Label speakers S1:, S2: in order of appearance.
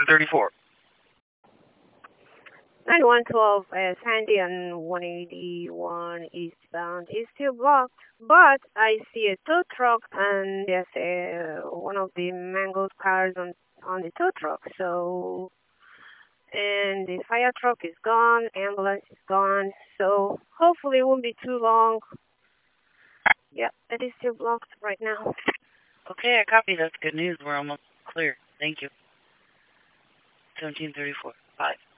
S1: 1734.
S2: 9112 Sandy on 181 eastbound is still blocked, but I see a tow truck and there's one of the mangled cars on the tow truck. So, and the fire truck is gone, ambulance is gone. So hopefully it won't be too long. Yeah, it is still blocked right now.
S1: Okay, I copy. That's good news. We're almost clear. Thank you. 1734. Bye.